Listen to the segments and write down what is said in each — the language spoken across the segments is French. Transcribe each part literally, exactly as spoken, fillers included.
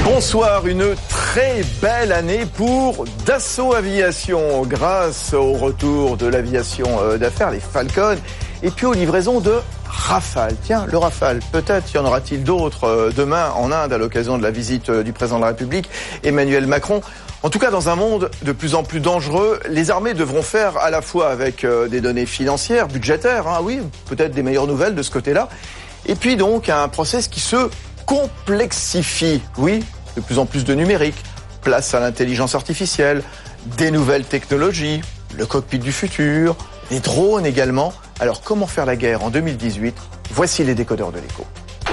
Bonsoir, une très belle année pour Dassault Aviation grâce au retour de l'aviation d'affaires, les Falcon, et puis aux livraisons de Rafale. Tiens, le Rafale, peut-être y en aura-t-il d'autres demain en Inde à l'occasion de la visite du président de la République, Emmanuel Macron. En tout cas, dans un monde de plus en plus dangereux, les armées devront faire à la fois avec des données financières, budgétaires, hein, oui, peut-être des meilleures nouvelles de ce côté-là, et puis donc un process qui se complexifie, oui, de plus en plus de numérique, place à l'intelligence artificielle, des nouvelles technologies, le cockpit du futur, les drones également. Alors comment faire la guerre en deux mille dix-huit? Voici les décodeurs de l'écho.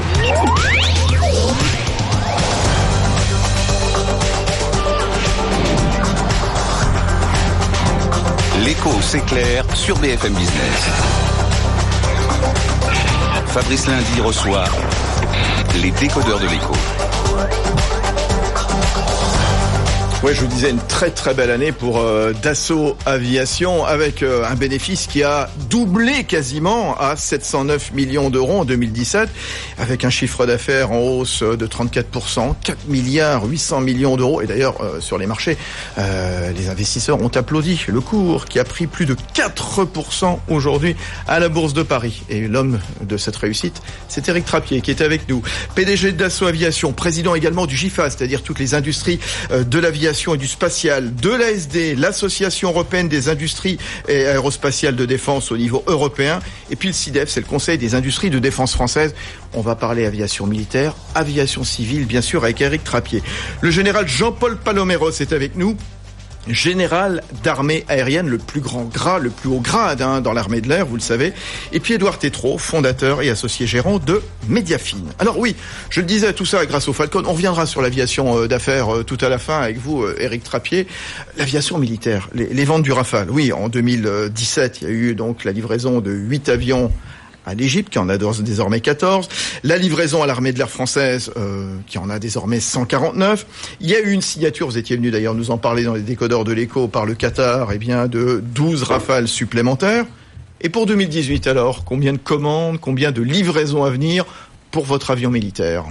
L'écho s'éclaire sur B F M Business. Fabrice Lundi reçoit les décodeurs de l'écho. Ouais, je vous disais, une très très belle année pour euh, Dassault Aviation avec euh, un bénéfice qui a doublé quasiment à sept cent neuf millions d'euros en deux mille dix-sept, avec un chiffre d'affaires en hausse de trente-quatre pour cent, quatre milliards huit cents millions d'euros. Et d'ailleurs, euh, sur les marchés, euh, les investisseurs ont applaudi le cours qui a pris plus de quatre pour cent aujourd'hui à la Bourse de Paris. Et l'homme de cette réussite, c'est Éric Trappier qui est avec nous, P D G de Dassault Aviation, président également du GIFA, c'est-à-dire toutes les industries euh, de l'aviation et du spatial, de l'A S D, l'Association européenne des industries et aérospatiales de défense au niveau européen, et puis le CIDEF, c'est le Conseil des industries de défense française. On va parler aviation militaire, aviation civile, bien sûr, avec Éric Trappier. Le général Jean-Paul Paloméros est avec nous, général d'armée aérienne, le plus grand grade, le plus haut grade hein, dans l'armée de l'air, vous le savez. Et puis Édouard Tétrault, fondateur et associé gérant de Mediafine. Alors oui, je le disais, tout ça grâce au Falcon. On reviendra sur l'aviation euh, d'affaires euh, tout à la fin avec vous, euh, Éric Trappier. L'aviation militaire, les, les ventes du Rafale. Oui, en deux mille dix-sept, il y a eu donc la livraison de huit avions à l'Égypte, qui en a désormais quatorze. La livraison à l'armée de l'air française, euh, qui en a désormais cent quarante-neuf. Il y a eu une signature, vous étiez venu d'ailleurs nous en parler dans les décodeurs de l'écho par le Qatar, eh bien, de douze Rafales supplémentaires. Et pour deux mille dix-huit alors, combien de commandes, combien de livraisons à venir pour votre avion militaire?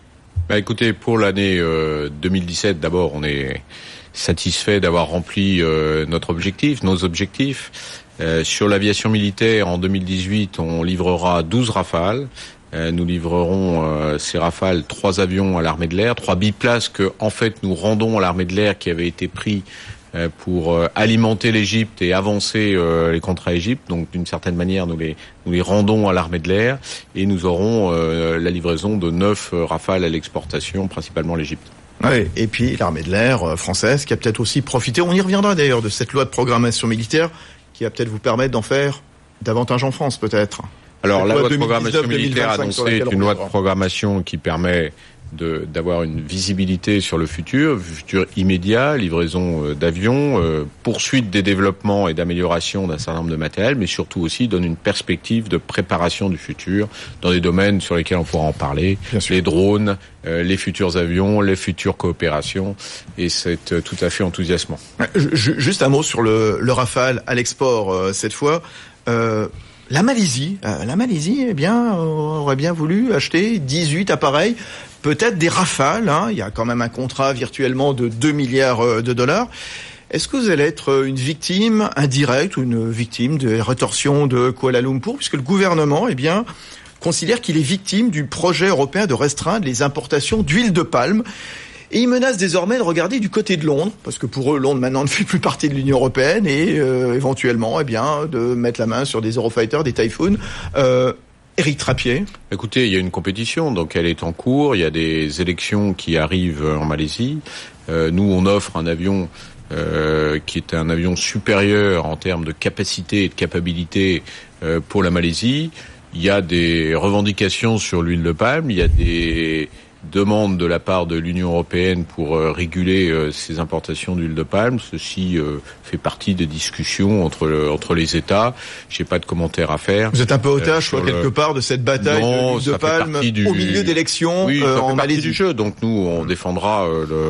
Bah écoutez, pour l'année euh, deux mille dix-sept, d'abord, on est satisfait d'avoir rempli euh, notre objectif, nos objectifs. Euh, sur l'aviation militaire, en deux mille dix-huit, on livrera douze Rafales. Euh, nous livrerons euh, ces Rafales, trois avions à l'armée de l'air, trois biplaces que, en fait, nous rendons à l'armée de l'air qui avait été pris euh, pour euh, alimenter l'Égypte et avancer euh, les contrats Égypte. Donc, d'une certaine manière, nous les nous les rendons à l'armée de l'air et nous aurons euh, la livraison de neuf euh, Rafales à l'exportation, principalement l'Égypte. Oui, et puis l'armée de l'air française qui a peut-être aussi profité, on y reviendra d'ailleurs, de cette loi de programmation militaire qui va peut-être vous permettre d'en faire davantage en France, peut-être. Alors, la loi de programmation militaire annoncée est une loi de programmation qui permet de, d'avoir une visibilité sur le futur, futur immédiat, livraison d'avions, euh, poursuite des développements et d'amélioration d'un certain nombre de matériels, mais surtout aussi donne une perspective de préparation du futur dans des domaines sur lesquels on pourra en parler, les drones, euh, les futurs avions, les futures coopérations, et c'est euh, tout à fait enthousiasmant. Juste un mot sur le, le Rafale à l'export, euh, cette fois. Euh, La Malaisie, euh, la Malaisie, eh bien, euh, aurait bien voulu acheter dix-huit appareils, peut-être des Rafales. Hein, il y a quand même un contrat virtuellement de deux milliards de dollars. Est-ce que vous allez être une victime indirecte ou une victime des rétorsions de Kuala Lumpur, puisque le gouvernement, eh bien, considère qu'il est victime du projet européen de restreindre les importations d'huile de palme? Et ils menacent désormais de regarder du côté de Londres, parce que pour eux, Londres maintenant ne fait plus partie de l'Union européenne, et euh, éventuellement, eh bien, de mettre la main sur des Eurofighters, des Typhoon. Euh, Éric Trappier. Écoutez, il y a une compétition, donc elle est en cours. Il y a des élections qui arrivent en Malaisie. Euh, nous, on offre un avion euh, qui est un avion supérieur en termes de capacité et de capacité euh, pour la Malaisie. Il y a des revendications sur l'huile de palme. Il y a des demande de la part de l'Union européenne pour euh, réguler euh, ces importations d'huile de palme. Ceci euh, fait partie des discussions entre le, entre les États. J'ai pas de commentaires à faire. Vous êtes un peu otage, euh, quelque le... part, de cette bataille non, de l'huile de palme du... au milieu d'élections oui, euh, ça en fait Malaisie. Du jeu. Donc nous, on défendra euh, le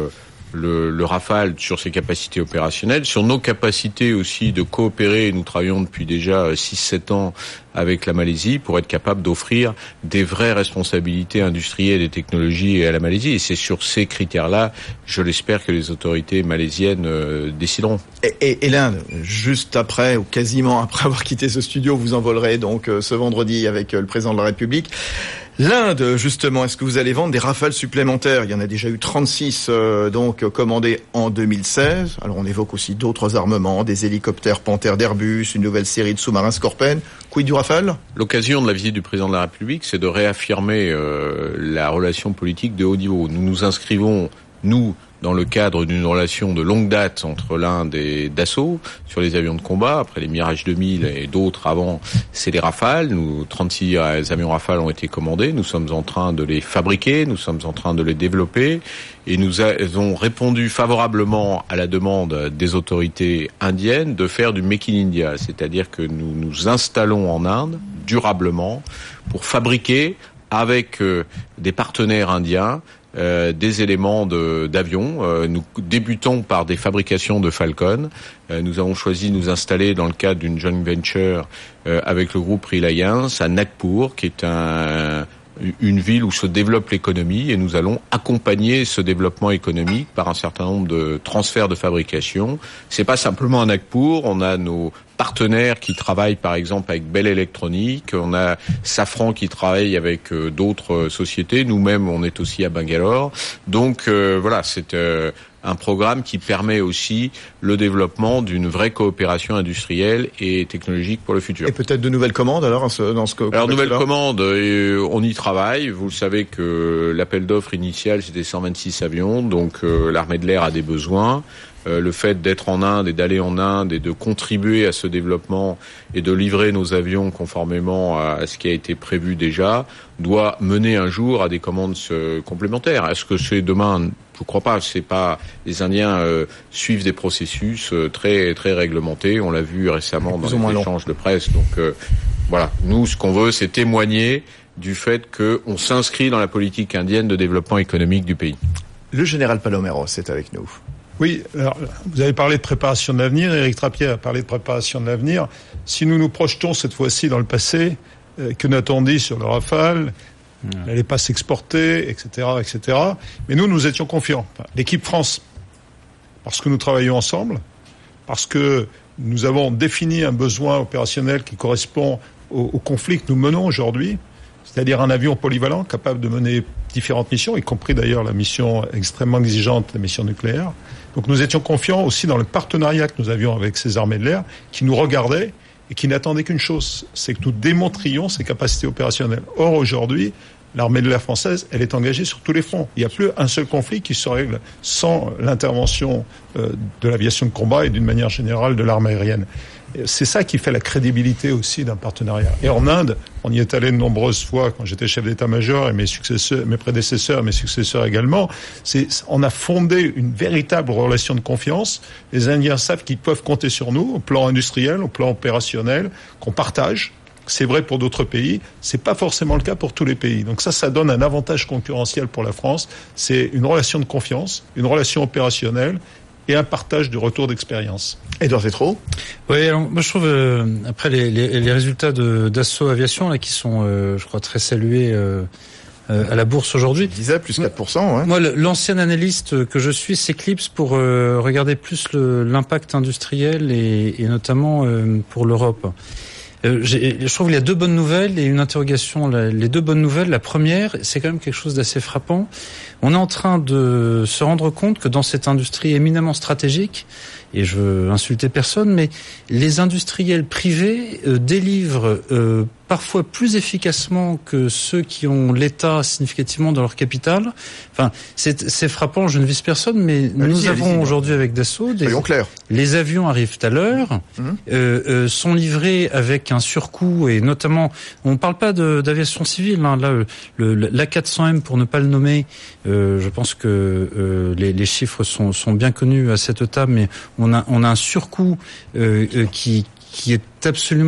le, le Rafale sur ses capacités opérationnelles, sur nos capacités aussi de coopérer. Nous travaillons depuis déjà six sept ans avec la Malaisie pour être capable d'offrir des vraies responsabilités industrielles et technologies à la Malaisie. Et c'est sur ces critères-là, je l'espère, que les autorités malaisiennes euh, décideront. Et, et, et l'Inde, juste après, ou quasiment après avoir quitté ce studio, vous envolerez donc euh, ce vendredi avec euh, le président de la République. L'Inde, justement, est-ce que vous allez vendre des Rafales supplémentaires? Il y en a déjà eu trente-six euh, donc commandés en deux mille seize. Alors on évoque aussi d'autres armements, des hélicoptères Panther d'Airbus, une nouvelle série de sous-marins Scorpène. Quid du Rafale? L'occasion de la visite du président de la République, c'est de réaffirmer euh, la relation politique de haut niveau. Nous nous inscrivons, nous, dans le cadre d'une relation de longue date entre l'Inde et Dassault sur les avions de combat. Après les Mirage deux mille et d'autres avant, c'est les Rafales. Nous, trente-six avions Rafale ont été commandés. Nous sommes en train de les fabriquer. Nous sommes en train de les développer. Et nous avons répondu favorablement à la demande des autorités indiennes de faire du Make in India. C'est-à-dire que nous nous installons en Inde durablement pour fabriquer avec euh, des partenaires indiens Euh, des éléments de, d'avions. Euh, nous débutons par des fabrications de Falcon. Euh, nous avons choisi de nous installer dans le cadre d'une joint venture euh, avec le groupe Reliance à Nagpur, qui est un une ville où se développe l'économie, et nous allons accompagner ce développement économique par un certain nombre de transferts de fabrication. C'est pas simplement à Nagpur, on a nos partenaires qui travaillent par exemple avec Bell Electronics, on a Safran qui travaille avec euh, d'autres sociétés, nous-mêmes on est aussi à Bangalore. Donc euh, voilà, c'est euh, un programme qui permet aussi le développement d'une vraie coopération industrielle et technologique pour le futur. Et peut-être de nouvelles commandes alors dans ce cas. Alors nouvelles commandes, euh, on y travaille. Vous le savez que l'appel d'offres initial c'était cent vingt-six avions, donc euh, l'armée de l'air a des besoins. Euh, le fait d'être en Inde et d'aller en Inde et de contribuer à ce développement et de livrer nos avions conformément à ce qui a été prévu déjà doit mener un jour à des commandes euh, complémentaires. Est-ce que c'est demain? Je crois pas. C'est pas. Les Indiens euh, suivent des processus euh, très très réglementés. On l'a vu récemment dans les échanges de presse. Donc euh, voilà. Nous, ce qu'on veut, c'est témoigner du fait qu'on s'inscrit dans la politique indienne de développement économique du pays. Le général Paloméros est avec nous. Oui, alors, vous avez parlé de préparation de l'avenir, Éric Trappier a parlé de préparation de l'avenir. Si nous nous projetons cette fois-ci dans le passé, euh, que n'a-t-on dit sur le Rafale? Elle n'allait pas s'exporter, et cetera, et cetera. Mais nous, nous étions confiants. L'équipe France, parce que nous travaillons ensemble, parce que nous avons défini un besoin opérationnel qui correspond au, au conflit que nous menons aujourd'hui, c'est-à-dire un avion polyvalent capable de mener différentes missions, y compris d'ailleurs la mission extrêmement exigeante, la mission nucléaire. Donc nous étions confiants aussi dans le partenariat que nous avions avec ces armées de l'air, qui nous regardaient et qui n'attendaient qu'une chose, c'est que nous démontrions ses capacités opérationnelles. Or, aujourd'hui, l'armée de l'air française, elle est engagée sur tous les fronts. Il n'y a plus un seul conflit qui se règle sans l'intervention euh, de l'aviation de combat et d'une manière générale de l'armée aérienne. C'est ça qui fait la crédibilité aussi d'un partenariat. Et en Inde, on y est allé de nombreuses fois quand j'étais chef d'état-major et mes successeurs, mes prédécesseurs, mes successeurs également. C'est, on a fondé une véritable relation de confiance. Les Indiens savent qu'ils peuvent compter sur nous au plan industriel, au plan opérationnel, qu'on partage. C'est vrai pour d'autres pays. C'est pas forcément le cas pour tous les pays. Donc ça, ça donne un avantage concurrentiel pour la France. C'est une relation de confiance, une relation opérationnelle et un partage de retour d'expérience. Edouard Tétrault. Oui, alors moi je trouve euh, après les, les, les résultats de Dassault Aviation là qui sont, euh, je crois, très salués euh, euh, à la bourse aujourd'hui. Je disais plus quatre pour cent. Ouais. Moi, l'ancien analyste que je suis s'éclipse pour euh, regarder plus le, l'impact industriel et, et notamment euh, pour l'Europe. Euh, j'ai, je trouve qu'il y a deux bonnes nouvelles et une interrogation. Les deux bonnes nouvelles, la première, c'est quand même quelque chose d'assez frappant. On est en train de se rendre compte que dans cette industrie éminemment stratégique, et je veux insulter personne, mais les industriels privés euh, délivrent euh, parfois plus efficacement que ceux qui ont l'État significativement dans leur capital. Enfin, c'est, c'est frappant, je ne vise personne, mais allez-y, nous avons allez-y, aujourd'hui avec Dassault des, les avions arrivent à l'heure, mmh. euh, euh, sont livrés avec un surcoût, et notamment, on ne parle pas de, d'aviation civile, hein, là, le, le, l'A quatre cents M pour ne pas le nommer, euh, je pense que euh, les, les chiffres sont, sont bien connus à cette table, mais on a, on a un surcoût euh, euh, qui, qui est absolument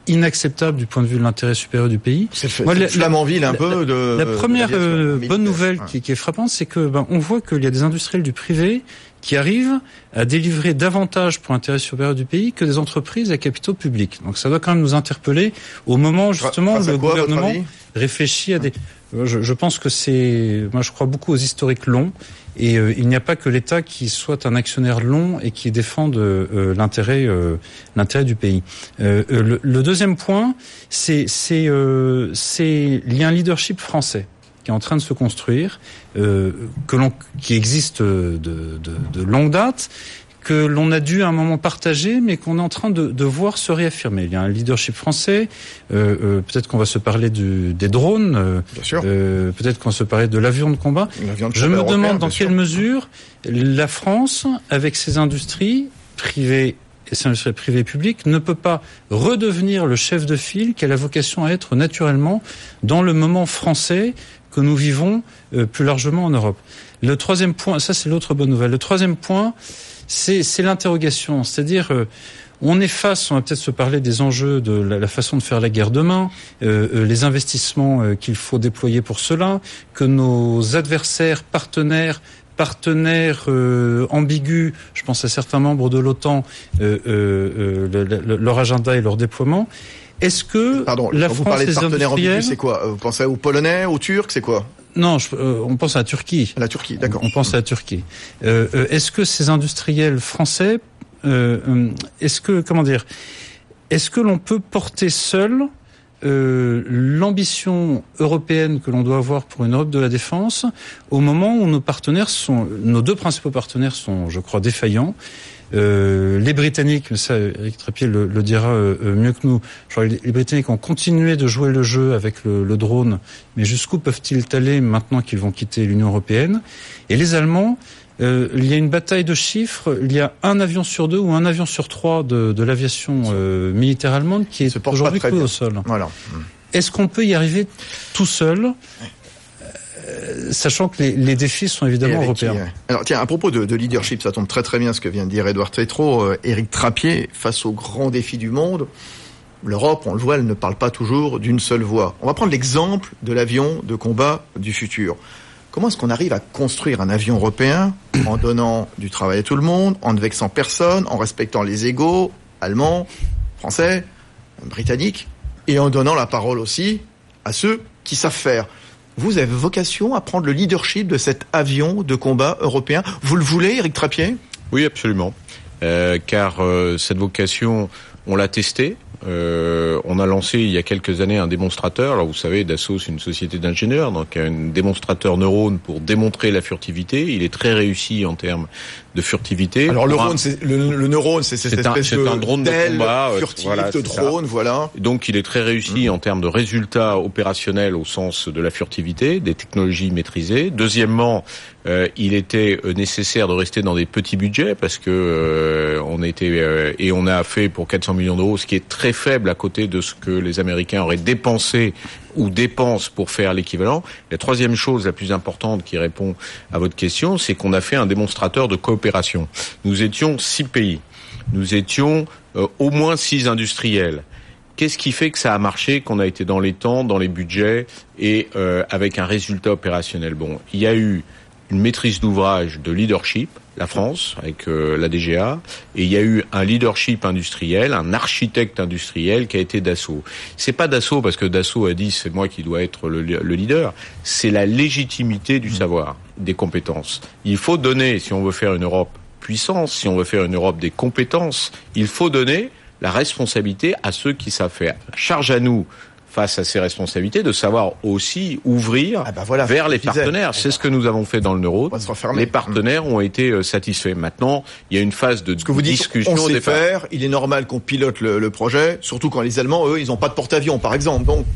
inacceptable du point de vue de l'intérêt supérieur du pays. C'est fait, Moi, c'est la, Flamanville un la, peu de... La première euh, bonne nouvelle ouais. qui, qui est frappante, c'est que ben, on voit qu'il y a des industriels du privé qui arrivent à délivrer davantage pour l'intérêt supérieur du pays que des entreprises à capitaux publics. Donc ça doit quand même nous interpeller au moment justement où le quoi, gouvernement réfléchit à des... Je, je pense que c'est... Moi je crois beaucoup aux historiques longs et euh, il n'y a pas que l'État qui soit un actionnaire long et qui défende euh, l'intérêt, euh, l'intérêt du pays. Euh, le, le deuxième point, c'est, c'est, euh, c'est il y a un leadership français qui est en train de se construire, euh, que l'on, qui existe de, de, de longue date, que l'on a dû à un moment partager, mais qu'on est en train de, de voir se réaffirmer. Il y a un leadership français, euh, euh, peut-être qu'on va se parler du, des drones, euh, bien sûr. Euh, peut-être qu'on va se parler de l'avion de combat. L'avion de Je me demande dans quelle sûr. mesure la France, avec ses industries privées et ses industries privées et publiques, ne peut pas redevenir le chef de file qui a la vocation à être naturellement dans le moment français que nous vivons euh, plus largement en Europe. Le troisième point, ça c'est l'autre bonne nouvelle. Le troisième point, c'est, c'est l'interrogation. C'est-à-dire, euh, on est face, on va peut-être se parler des enjeux de la, la façon de faire la guerre demain, euh, euh, les investissements euh, qu'il faut déployer pour cela, que nos adversaires, partenaires, partenaires euh, ambigus, je pense à certains membres de l'OTAN, euh, euh, le, le, leur agenda et leur déploiement. Est-ce que Pardon, la quand France, vous parlez de partenaires industriels... ambigus, c'est quoi? Vous pensez aux Polonais, aux Turcs, c'est quoi? Non, je, euh, on pense à la Turquie. À la Turquie, d'accord. On, on pense à la Turquie. Euh, euh, est-ce que ces industriels français, euh, euh, est-ce que, comment dire, est-ce que l'on peut porter seul euh, l'ambition européenne que l'on doit avoir pour une Europe de la défense au moment où nos partenaires sont, nos deux principaux partenaires sont, je crois, défaillants? Euh, les Britanniques, mais ça Éric Trappier le, le dira euh, mieux que nous, je crois que les, les Britanniques ont continué de jouer le jeu avec le, le drone, mais jusqu'où peuvent-ils aller maintenant qu'ils vont quitter l'Union européenne? Et les Allemands, euh, il y a une bataille de chiffres, il y a un avion sur deux ou un avion sur trois de, de l'aviation euh, militaire allemande qui est aujourd'hui cloué au sol. Voilà. Est-ce qu'on peut y arriver tout seul ? Sachant que les, les défis sont évidemment européens. Qui, euh... Alors tiens, à propos de, de leadership, ça tombe très très bien ce que vient de dire Édouard Tétrault. Euh, Éric Trappier, face aux grands défis du monde, l'Europe, on le voit, elle ne parle pas toujours d'une seule voix. On va prendre l'exemple de l'avion de combat du futur. Comment est-ce qu'on arrive à construire un avion européen en donnant du travail à tout le monde, en ne vexant personne, en respectant les égaux, allemands, français, britanniques, et en donnant la parole aussi à ceux qui savent faire? Vous avez vocation à prendre le leadership de cet avion de combat européen. Vous le voulez, Éric Trappier ? Oui, absolument. Euh, car euh, cette vocation, on l'a testée. Euh, on a lancé il y a quelques années un démonstrateur. Alors vous savez, Dassault, c'est une société d'ingénieurs, donc un démonstrateur neurone pour démontrer la furtivité. Il est très réussi en termes de furtivité. Alors le, un... c'est, le, le neurone, c'est cette c'est espèce un, c'est un drone de combat furtif, voilà, de drone, ça. Voilà. Donc il est très réussi mmh. en termes de résultats opérationnels au sens de la furtivité, des technologies maîtrisées. Deuxièmement, euh, il était nécessaire de rester dans des petits budgets parce que euh, on était euh, et on a fait pour quatre cents millions d'euros, ce qui est très faible à côté de ce que les Américains auraient dépensé ou dépensent pour faire l'équivalent. La troisième chose la plus importante qui répond à votre question, c'est qu'on a fait un démonstrateur de coopération. Nous étions six pays. Nous étions euh, au moins six industriels. Qu'est-ce qui fait que ça a marché, qu'on a été dans les temps, dans les budgets et euh, avec un résultat opérationnel? Bon, il y a eu une maîtrise d'ouvrage de leadership, la France, avec euh, la D G A, et il y a eu un leadership industriel, un architecte industriel qui a été Dassault. C'est pas Dassault parce que Dassault a dit c'est moi qui dois être le, le leader, c'est la légitimité du savoir, des compétences. Il faut donner, si on veut faire une Europe puissance, si on veut faire une Europe des compétences, il faut donner la responsabilité à ceux qui savent faire. Charge à nous, face à ces responsabilités, de savoir aussi ouvrir ah ben voilà, vers les partenaires. C'est ce que nous avons fait dans le neuro. Les partenaires mmh. ont été satisfaits. Maintenant, il y a une phase de ce que vous discussion. Dites, on sait faire, il est normal qu'on pilote le, le projet, surtout quand les Allemands, eux, ils n'ont pas de porte-avions, par exemple. Donc,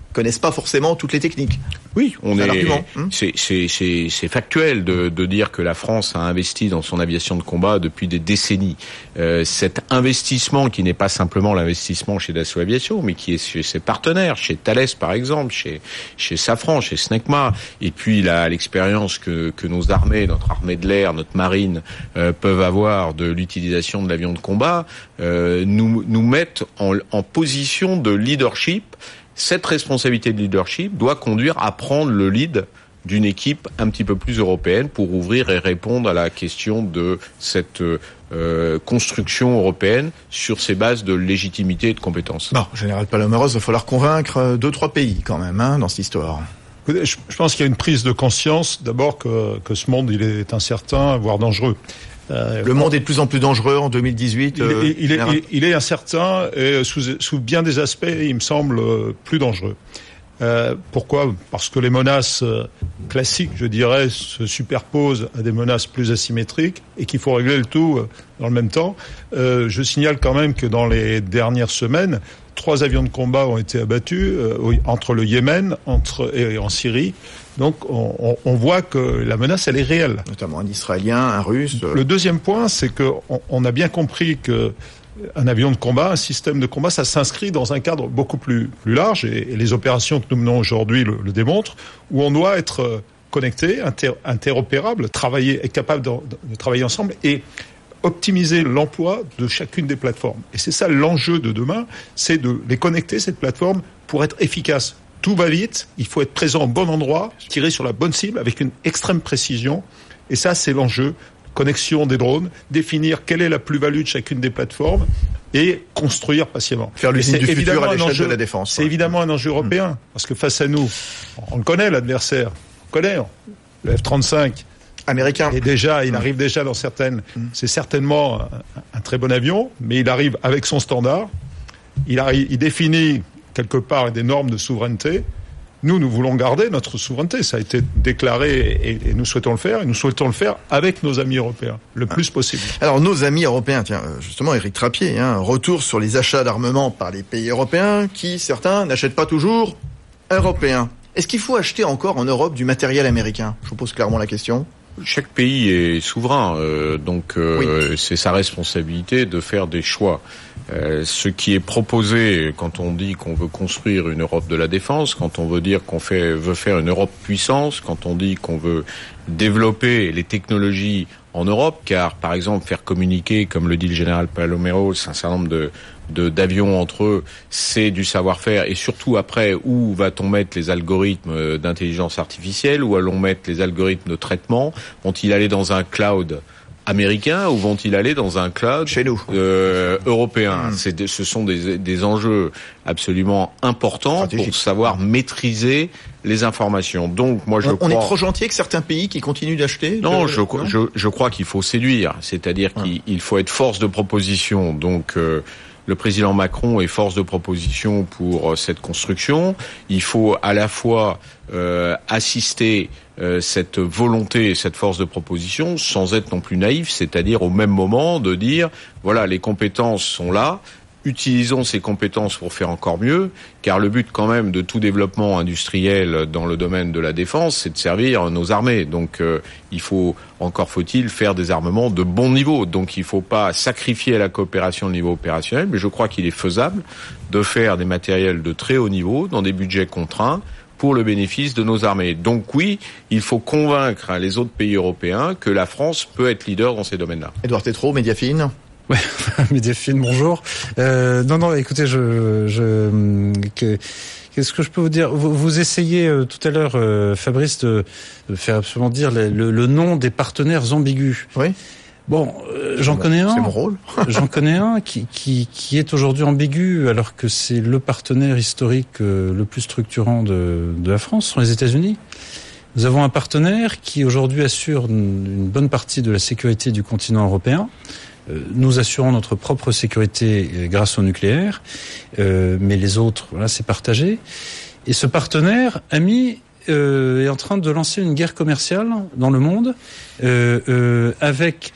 connaissent pas forcément toutes les techniques. Oui, on c'est est, hum. c'est, c'est, c'est, c'est factuel de, de dire que la France a investi dans son aviation de combat depuis des décennies. Euh, cet investissement qui n'est pas simplement l'investissement chez Dassault Aviation, mais qui est chez ses partenaires, chez Thales par exemple, chez, chez Safran, chez Snecma, et puis la, l'expérience que, que nos armées, notre armée de l'air, notre marine, euh, peuvent avoir de l'utilisation de l'avion de combat, euh, nous, nous mettent en, en position de leadership. Cette responsabilité de leadership doit conduire à prendre le lead d'une équipe un petit peu plus européenne pour ouvrir et répondre à la question de cette euh, construction européenne sur ses bases de légitimité et de compétences. Bon, Général Paloméros, il va falloir convaincre deux, trois pays quand même hein, dans cette histoire. Je, je pense qu'il y a une prise de conscience d'abord que, que ce monde il est incertain, voire dangereux. Euh, le monde est de plus en plus dangereux en deux mille dix-huit. Il, euh, il, il, est, il, il est incertain et sous, sous bien des aspects, il me semble plus dangereux. Euh, pourquoi ? Parce que les menaces classiques, je dirais, se superposent à des menaces plus asymétriques et qu'il faut régler le tout dans le même temps. Euh, je signale quand même que dans les dernières semaines, trois avions de combat ont été abattus euh, entre le Yémen entre, et en Syrie. Donc on, on voit que la menace, elle est réelle. Notamment un Israélien, un Russe. Le deuxième point, c'est qu'on on a bien compris que un avion de combat, un système de combat, ça s'inscrit dans un cadre beaucoup plus, plus large, et, et les opérations que nous menons aujourd'hui le, le démontrent, où on doit être connecté, inter, interopérable, travailler, être capable de, de travailler ensemble et optimiser l'emploi de chacune des plateformes. Et c'est ça l'enjeu de demain, c'est de les connecter, cette plateforme, pour être efficace. Tout va vite, il faut être présent au bon endroit, tirer sur la bonne cible avec une extrême précision. Et ça, c'est l'enjeu. Connexion des drones, définir quelle est la plus-value de chacune des plateformes et construire patiemment. Faire l'usine du futur à l'échelle de la défense. C'est ouais. évidemment un enjeu européen, mmh. parce que face à nous, on le connaît l'adversaire, on connaît le F trente-cinq. Américain. Et déjà, il mmh. arrive déjà dans certaines... Mmh. C'est certainement un, un très bon avion, mais il arrive avec son standard. Il, arrive, il définit quelque part des normes de souveraineté. Nous, nous voulons garder notre souveraineté. Ça a été déclaré et, et nous souhaitons le faire. Et nous souhaitons le faire avec nos amis européens, le ah. plus possible. Alors, nos amis européens, tiens, justement, Éric Trappier, hein, retour sur les achats d'armement par les pays européens qui, certains, n'achètent pas toujours européens. Est-ce qu'il faut acheter encore en Europe du matériel américain ? Je vous pose clairement la question. Chaque pays est souverain, euh, donc euh, oui. c'est sa responsabilité de faire des choix. Euh, ce qui est proposé quand on dit qu'on veut construire une Europe de la défense, quand on veut dire qu'on fait, veut faire une Europe puissance, quand on dit qu'on veut développer les technologies en Europe, car par exemple faire communiquer, comme le dit le général Paloméros, un certain nombre de, de d'avions entre eux, c'est du savoir-faire, et surtout après, où va-t-on mettre les algorithmes d'intelligence artificielle, où allons mettre les algorithmes de traitement, vont-ils aller dans un cloud américains ou vont-ils aller dans un cloud chez nous euh, européen? Mmh. C'est des, ce sont des, des enjeux absolument importants pour savoir maîtriser les informations. Donc moi je on, crois... on est trop gentil avec certains pays qui continuent d'acheter. Non, de... je, non je je crois qu'il faut séduire, c'est-à-dire ouais. qu'il il faut être force de proposition. Donc euh, le président Macron est force de proposition pour euh, cette construction. Il faut à la fois euh, assister euh, cette volonté et cette force de proposition sans être non plus naïf, c'est-à-dire au même moment de dire, voilà, les compétences sont là, utilisons ces compétences pour faire encore mieux, car le but quand même de tout développement industriel dans le domaine de la défense, c'est de servir nos armées. Donc euh, il faut, encore faut-il, faire des armements de bon niveau. Donc il ne faut pas sacrifier la coopération au niveau opérationnel, mais je crois qu'il est faisable de faire des matériels de très haut niveau dans des budgets contraints pour le bénéfice de nos armées. Donc oui, il faut convaincre les autres pays européens que la France peut être leader dans ces domaines-là. Édouard Tétrault, Mediafine. Ouais, Mediafine, bonjour. Euh, non, non, écoutez, je, je, que, qu'est-ce que je peux vous dire ? Vous, vous essayez euh, tout à l'heure, euh, Fabrice, de, de faire absolument dire le, le, le nom des partenaires ambigus. Oui. Bon, euh, j'en bon, connais un. C'est mon rôle. j'en connais un qui, qui, qui est aujourd'hui ambigu, alors que c'est le partenaire historique euh, le plus structurant de, de la France, sont les États-Unis. Nous avons un partenaire qui aujourd'hui assure une, une bonne partie de la sécurité du continent européen. Nous assurons notre propre sécurité grâce au nucléaire, euh, mais les autres, voilà, c'est partagé. Et ce partenaire ami euh, est en train de lancer une guerre commerciale dans le monde, euh, euh, avec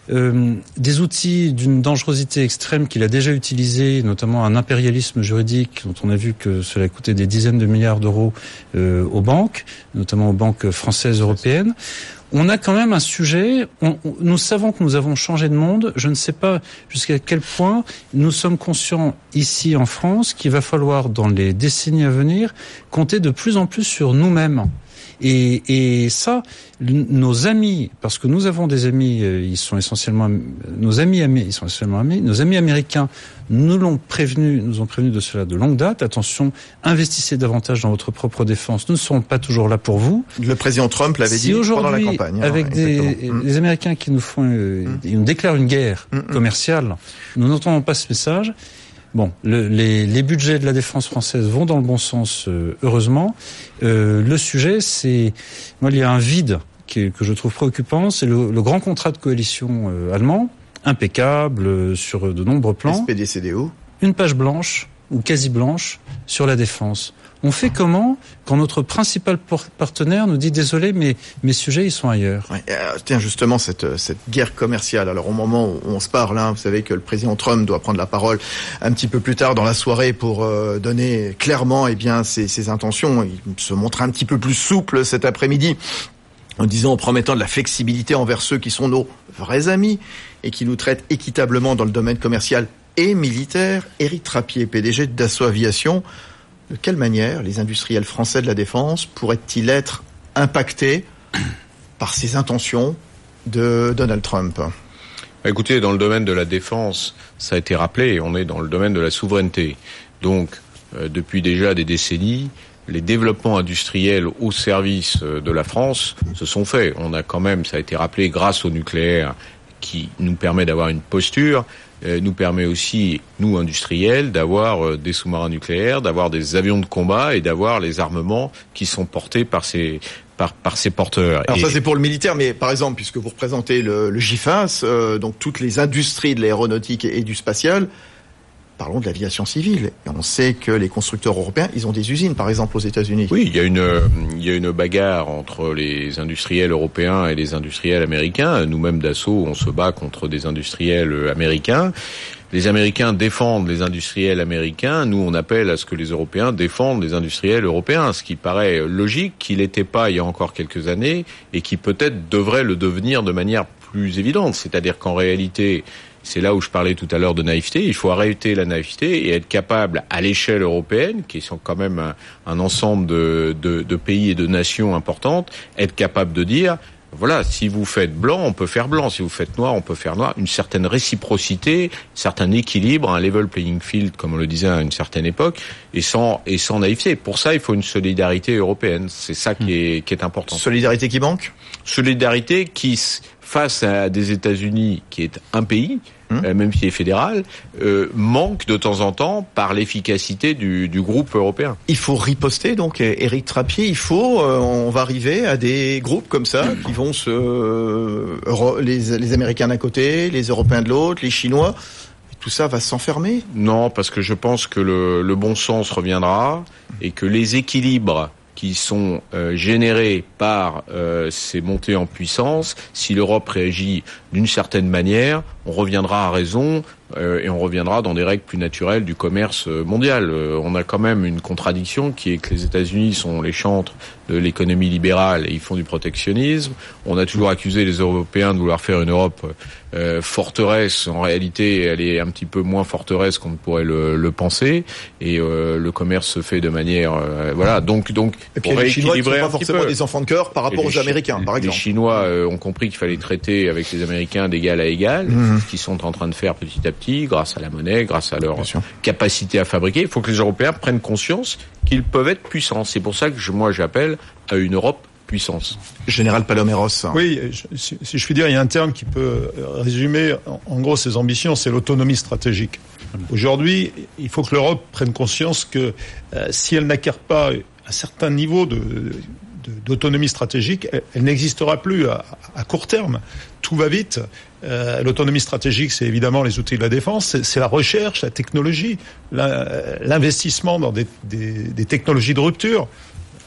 euh, des outils d'une dangerosité extrême qu'il a déjà utilisés, notamment un impérialisme juridique dont on a vu que cela a coûté des dizaines de milliards d'euros euh, aux banques, notamment aux banques françaises, européennes. On a quand même un sujet, on, on, nous savons que nous avons changé de monde, je ne sais pas jusqu'à quel point nous sommes conscients ici en France qu'il va falloir dans les décennies à venir compter de plus en plus sur nous-mêmes. Et, et ça, nos amis, parce que nous avons des amis, ils sont essentiellement nos amis, ils sont essentiellement amis, nos amis américains nous l'ont prévenu, nous ont prévenu de cela de longue date. Attention, investissez davantage dans votre propre défense. Nous ne serons pas toujours là pour vous. Le président Trump l'avait si dit pendant la campagne. Avec hein, des, des Américains qui nous font, euh, mm. ils nous déclarent une guerre mm. commerciale, nous n'entendons pas ce message. Bon, le, les, les budgets de la défense française vont dans le bon sens, euh, heureusement. Euh, le sujet, c'est... Moi, il y a un vide qui est, que je trouve préoccupant, c'est le, le grand contrat de coalition euh, allemand, impeccable euh, sur de nombreux plans. S P D C D U. Une page blanche, ou quasi blanche, sur la défense. On fait comment quand notre principal partenaire nous dit désolé, mais mes sujets ils sont ailleurs. Ouais, euh, tiens justement cette cette guerre commerciale. Alors au moment où on se parle, hein, vous savez que le président Trump doit prendre la parole un petit peu plus tard dans la soirée pour euh, donner clairement eh bien ses, ses intentions. Il se montre un petit peu plus souple cet après-midi, en disant, en promettant de la flexibilité envers ceux qui sont nos vrais amis et qui nous traitent équitablement dans le domaine commercial et militaire. Éric Trappier, P D G de Dassault Aviation. De quelle manière les industriels français de la défense pourraient-ils être impactés par ces intentions de Donald Trump ? Écoutez, dans le domaine de la défense, ça a été rappelé, on est dans le domaine de la souveraineté. Donc, euh, depuis déjà des décennies, les développements industriels au service de la France se sont faits. On a quand même, ça a été rappelé, grâce au nucléaire, qui nous permet d'avoir une posture, euh, nous permet aussi, nous industriels, d'avoir euh, des sous-marins nucléaires, d'avoir des avions de combat et d'avoir les armements qui sont portés par ces par par ces porteurs. Alors et... ça c'est pour le militaire, mais par exemple, puisque vous représentez le, le GIFAS, euh, donc toutes les industries de l'aéronautique et, et du spatial. Parlons de l'aviation civile. Et on sait que les constructeurs européens, ils ont des usines, par exemple, aux États-Unis. Oui, il y a une, il y a une bagarre entre les industriels européens et les industriels américains. Nous-mêmes, Dassault, on se bat contre des industriels américains. Les Américains défendent les industriels américains. Nous, on appelle à ce que les Européens défendent les industriels européens. Ce qui paraît logique, qu'il n'était pas il y a encore quelques années, et qui peut-être devrait le devenir de manière plus évidente. C'est-à-dire qu'en réalité, c'est là où je parlais tout à l'heure de naïveté. Il faut arrêter la naïveté et être capable, à l'échelle européenne, qui sont quand même un, un ensemble de, de, de pays et de nations importantes, être capable de dire, voilà, si vous faites blanc, on peut faire blanc. Si vous faites noir, on peut faire noir. Une certaine réciprocité, un certain équilibre, un level playing field, comme on le disait à une certaine époque, et sans, et sans naïveté. Pour ça, il faut une solidarité européenne. C'est ça qui est, qui est important. Solidarité qui manque ? Solidarité qui, face à des États-Unis, qui est un pays, mmh. euh, même s'il est fédéral, euh, manque de temps en temps par l'efficacité du, du groupe européen. Il faut riposter, donc, Éric Trappier, il faut, euh, on va arriver à des groupes comme ça, mmh. qui vont se... Euh, les, les Américains d'un côté, les Européens de l'autre, les Chinois, tout ça va s'enfermer ? Non, parce que je pense que le, le bon sens reviendra, et que les équilibres qui sont euh, générés par euh, ces montées en puissance, si l'Europe réagit d'une certaine manière, on reviendra à raison euh, et on reviendra dans des règles plus naturelles du commerce mondial. Euh, on a quand même une contradiction qui est que les États-Unis sont les chantres de l'économie libérale et ils font du protectionnisme. On a toujours accusé les Européens de vouloir faire une Europe euh, forteresse. En réalité, elle est un petit peu moins forteresse qu'on ne pourrait le, le penser. Et euh, le commerce se fait de manière... Euh, voilà, donc... donc et puis les Chinois ne sont pas forcément des enfants de cœur par rapport aux Américains, par exemple. Les Chinois euh, ont compris qu'il fallait traiter avec les Américains d'égal à égal, mmh. ce qu'ils sont en train de faire petit à petit, grâce à la monnaie, grâce à leur capacité à fabriquer. Il faut que les Européens prennent conscience qu'ils peuvent être puissants. C'est pour ça que je, moi j'appelle à une Europe puissance. Général Paloméros. Oui, si, si je puis dire, il y a un terme qui peut résumer en, en gros ces ambitions, c'est l'autonomie stratégique. Aujourd'hui, il faut que l'Europe prenne conscience que euh, si elle n'acquiert pas un certain niveau de, de, d'autonomie stratégique, elle, elle n'existera plus à, à court terme. Tout va vite. Euh, l'autonomie stratégique, c'est évidemment les outils de la défense, c'est, c'est la recherche, la technologie, la, l'investissement dans des, des, des technologies de rupture.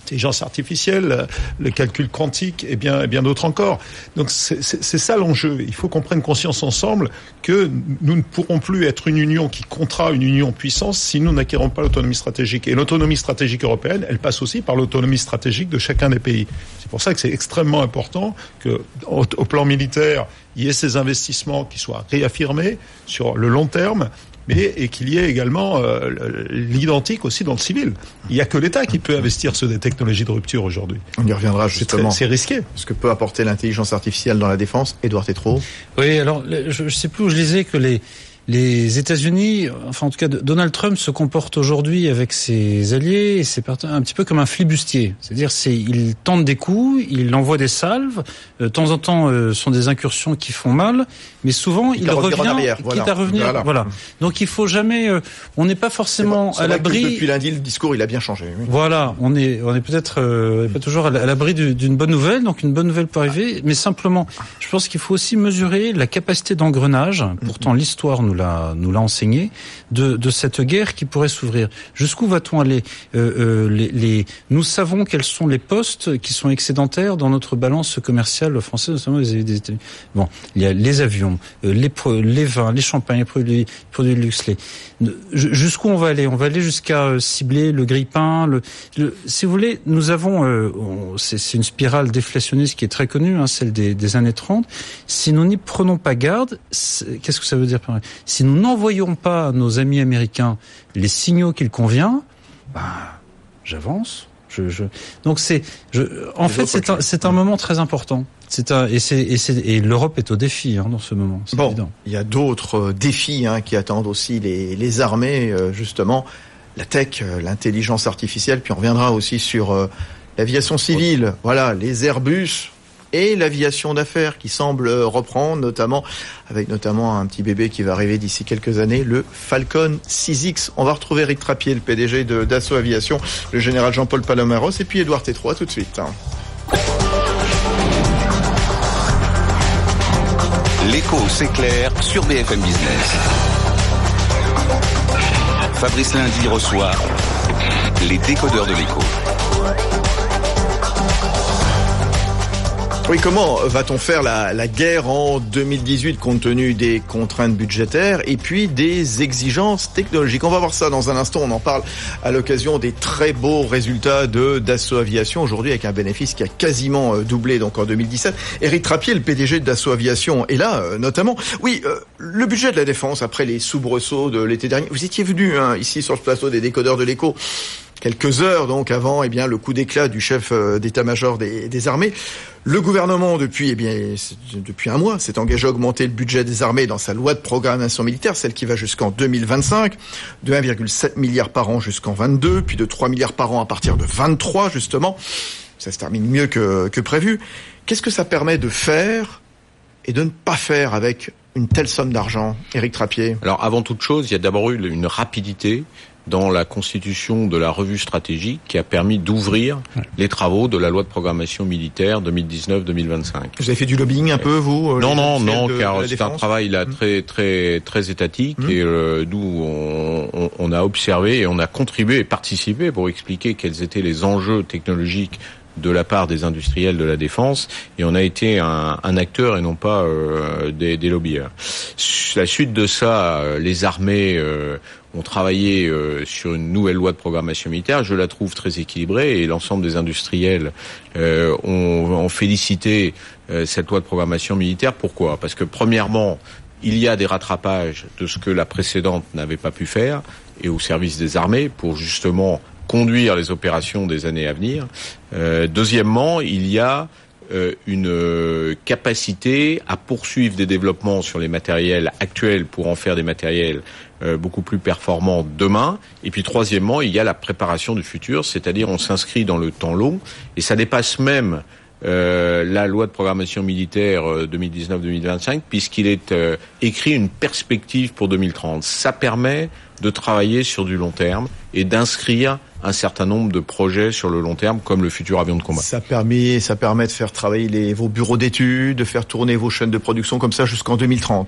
l'intelligence artificielle, le calcul quantique et bien, et bien d'autres encore. Donc c'est, c'est, c'est ça l'enjeu. Il faut qu'on prenne conscience ensemble que nous ne pourrons plus être une union qui comptera une union puissance si nous n'acquérons pas l'autonomie stratégique. Et l'autonomie stratégique européenne, elle passe aussi par l'autonomie stratégique de chacun des pays. C'est pour ça que c'est extrêmement important que, au, au plan militaire, il y ait ces investissements qui soient réaffirmés sur le long terme, mais et qu'il y ait également euh, l'identique aussi dans le civil. Il n'y a que l'État qui peut investir sur des technologies de rupture aujourd'hui. On y reviendra justement. C'est, très, c'est risqué. Ce que peut apporter l'intelligence artificielle dans la défense. Édouard Tétrault. Oui, alors je ne sais plus où je lisais que les les États-Unis, enfin en tout cas Donald Trump se comporte aujourd'hui avec ses alliés et ses partenaires un petit peu comme un flibustier. C'est-à-dire c'est il tente des coups, il envoie des salves, euh, de temps en temps euh, sont des incursions qui font mal, mais souvent il, il revient arrière, quitte voilà. à revenir. Voilà. voilà. Donc il faut jamais euh, on n'est pas forcément c'est bon, c'est à l'abri. Depuis lundi le discours il a bien changé. Oui. Voilà, on est on est peut-être euh, pas toujours à l'abri d'une bonne nouvelle, donc une bonne nouvelle peut arriver, mais simplement je pense qu'il faut aussi mesurer la capacité d'engrenage. Pourtant mm-hmm. l'histoire nous l'a nous l'a enseigné de de cette guerre qui pourrait s'ouvrir. Jusqu'où va-t-on aller euh, euh, les, les nous savons quels sont les postes qui sont excédentaires dans notre balance commerciale française, notamment les États-Unis. Bon, il y a les avions, euh, les les vins, les champagnes, les produits produits de luxe. Les, jusqu'où on va aller? On va aller jusqu'à euh, cibler le grille-pain. Le, le, si vous voulez, nous avons euh, on, c'est, c'est une spirale déflationniste qui est très connue, hein, celle des, des années trente. Si nous n'y prenons pas garde, qu'est-ce que ça veut dire par là? Si nous n'envoyons pas à nos amis américains les signaux qu'il convient, bah, j'avance. Je, je... Donc c'est, je... en fait, c'est un, c'est un moment très important. C'est un, et c'est, et c'est, et l'Europe est au défi hein, dans ce moment. C'est bon, évident. Il y a d'autres défis hein, qui attendent aussi les, les armées, euh, justement, la tech, euh, l'intelligence artificielle. Puis on reviendra aussi sur euh, l'aviation civile. Okay. Voilà, les Airbus. Et l'aviation d'affaires qui semble reprendre, notamment avec notamment un petit bébé qui va arriver d'ici quelques années, le Falcon six X. On va retrouver Éric Trappier, le P D G de Dassault Aviation, le général Jean-Paul Palomaros et puis Édouard Tétrault tout de suite. L'écho s'éclaire sur B F M Business. Fabrice Lundi reçoit les décodeurs de l'écho. Oui, comment va-t-on faire la, la guerre en deux mille dix-huit compte tenu des contraintes budgétaires et puis des exigences technologiques? On va voir ça dans un instant. On en parle à l'occasion des très beaux résultats de Dassault Aviation aujourd'hui avec un bénéfice qui a quasiment doublé donc en deux mille dix-sept. Éric Trappier, le P D G de Dassault Aviation, est là euh, notamment. Oui, euh, le budget de la défense après les soubresauts de l'été dernier. Vous étiez venu hein, ici sur le plateau des décodeurs de l'écho. Quelques heures donc avant eh bien le coup d'éclat du chef d'état-major des, des armées. Le gouvernement depuis eh bien depuis un mois s'est engagé à augmenter le budget des armées dans sa loi de programmation militaire, celle qui va jusqu'en deux mille vingt-cinq, de un virgule sept milliard par an jusqu'en vingt-deux, puis de trois milliards par an à partir de vingt-trois justement. Ça se termine mieux que que prévu. Qu'est-ce que ça permet de faire et de ne pas faire avec une telle somme d'argent, Éric Trappier? Alors avant toute chose, il y a d'abord eu une rapidité dans la constitution de la revue stratégique qui a permis d'ouvrir ouais. les travaux de la loi de programmation militaire deux mille dix-neuf deux mille vingt-cinq. Vous avez fait du lobbying un peu, vous? Non, non, non, de, car de c'est un travail là mmh. très, très, très étatique mmh. et euh, nous, on, on, on a observé et on a contribué et participé pour expliquer quels étaient les enjeux technologiques de la part des industriels de la défense, et on a été un, un acteur et non pas euh, des, des lobbyeurs. La suite de ça, euh, les armées euh, ont travaillé euh, sur une nouvelle loi de programmation militaire. Je la trouve très équilibrée et l'ensemble des industriels euh, ont, ont félicité euh, cette loi de programmation militaire. Pourquoi? Parce que premièrement, il y a des rattrapages de ce que la précédente n'avait pas pu faire et au service des armées pour justement conduire les opérations des années à venir. Euh, deuxièmement, il y a euh, une euh, capacité à poursuivre des développements sur les matériels actuels pour en faire des matériels euh, beaucoup plus performants demain. Et puis troisièmement, il y a la préparation du futur, c'est-à-dire on s'inscrit dans le temps long et ça dépasse même Euh, la loi de programmation militaire euh, deux mille dix-neuf deux mille vingt-cinq, puisqu'il est euh, écrit une perspective pour deux mille trente. Ça permet de travailler sur du long terme et d'inscrire un certain nombre de projets sur le long terme, comme le futur avion de combat. Ça permet, ça permet de faire travailler les, vos bureaux d'études, de faire tourner vos chaînes de production comme ça jusqu'en deux mille trente.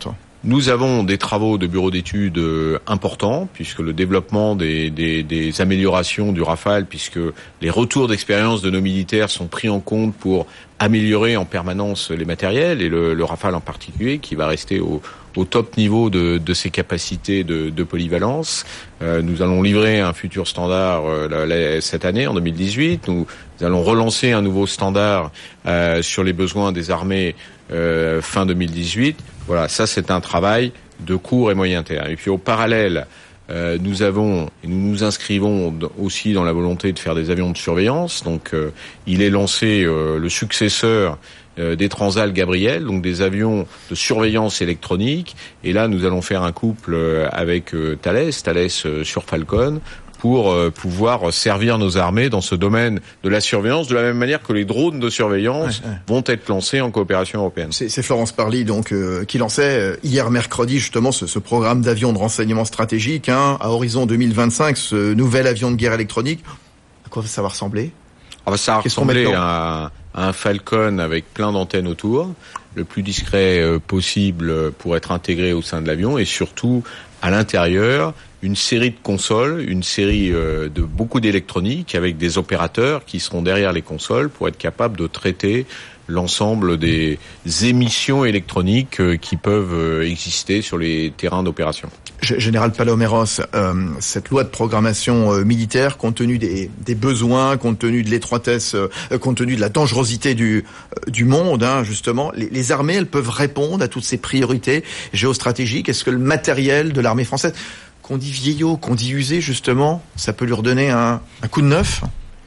Nous avons des travaux de bureaux d'études euh, importants, puisque le développement des, des, des améliorations du Rafale, puisque les retours d'expérience de nos militaires sont pris en compte pour améliorer en permanence les matériels, et le, le Rafale en particulier, qui va rester au, au top niveau de, de ses capacités de, de polyvalence. Euh, nous allons livrer un futur standard euh, cette année, en deux mille dix-huit. Nous, nous allons relancer un nouveau standard euh, sur les besoins des armées euh, fin deux mille dix-huit. Voilà, ça c'est un travail de court et moyen terme. Et puis au parallèle, euh, nous avons, et nous nous inscrivons aussi dans la volonté de faire des avions de surveillance. Donc euh, il est lancé euh, le successeur euh, des Transal Gabriel, donc des avions de surveillance électronique. Et là, nous allons faire un couple euh, avec euh, Thales, Thales euh, sur Falcon, pour euh, pouvoir servir nos armées dans ce domaine de la surveillance, de la même manière que les drones de surveillance ouais, ouais. vont être lancés en coopération européenne. C'est, c'est Florence Parly donc euh, qui lançait euh, hier mercredi justement ce, ce programme d'avions de renseignement stratégique hein, à horizon deux mille vingt-cinq, ce nouvel avion de guerre électronique. À quoi ça va ressembler ? Ah bah, ça va ressembler à, à un Falcon avec plein d'antennes autour, le plus discret euh, possible pour être intégré au sein de l'avion, et surtout à l'intérieur une série de consoles, une série euh, de beaucoup d'électronique avec des opérateurs qui seront derrière les consoles pour être capables de traiter l'ensemble des émissions électroniques euh, qui peuvent euh, exister sur les terrains d'opération. Général Paloméros, euh, cette loi de programmation euh, militaire, compte tenu des, des besoins, compte tenu de l'étroitesse, euh, compte tenu de la dangerosité du, euh, du monde, hein, justement, les, les armées, elles peuvent répondre à toutes ces priorités géostratégiques. Est-ce que le matériel de l'armée française, qu'on dit vieillot, qu'on dit usé, justement, ça peut lui redonner un, un coup de neuf ?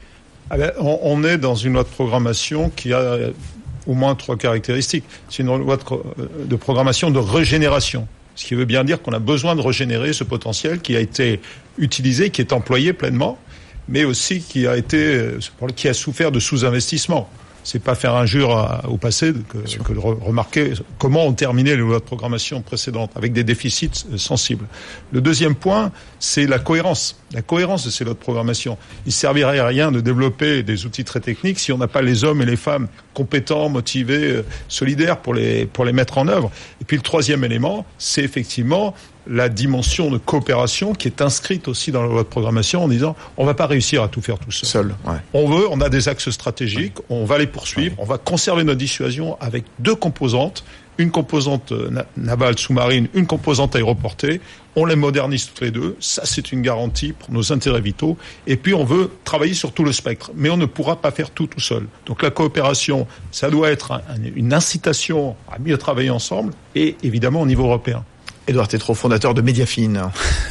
Ah ben, on, on est dans une loi de programmation qui a au moins trois caractéristiques. C'est une loi de, de programmation de régénération. Ce qui veut bien dire qu'on a besoin de régénérer ce potentiel qui a été utilisé, qui est employé pleinement, mais aussi qui a été, qui a souffert de sous-investissement. C'est pas faire injure à, au passé que, que de remarquer comment ont terminé les lois de programmation précédentes avec des déficits sensibles. Le deuxième point, c'est la cohérence. La cohérence de ces lois de programmation. Il ne servirait à rien de développer des outils très techniques si on n'a pas les hommes et les femmes compétents, motivés, solidaires pour les, pour les mettre en œuvre. Et puis le troisième élément, c'est effectivement la dimension de coopération qui est inscrite aussi dans la loi de programmation en disant on va pas réussir à tout faire tout seul. Seul, ouais. On veut, on a des axes stratégiques, ouais. on va les poursuivre, ouais. on va conserver notre dissuasion avec deux composantes, une composante na- navale sous-marine, une composante aéroportée. On les modernise toutes les deux. Ça, c'est une garantie pour nos intérêts vitaux. Et puis, on veut travailler sur tout le spectre. Mais on ne pourra pas faire tout tout seul. Donc, la coopération, ça doit être un, un, une incitation à mieux travailler ensemble et évidemment au niveau européen. Édouard Tétrault, fondateur de Mediafine.